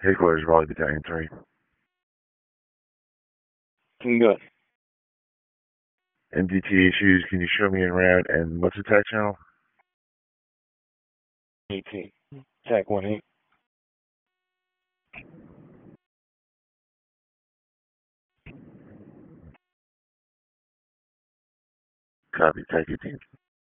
Headquarters, Raleigh Battalion 3. Good. MDT issues, can you show me en route, and what's the attack channel? 18. Attack 1-8. Copy, attack 18.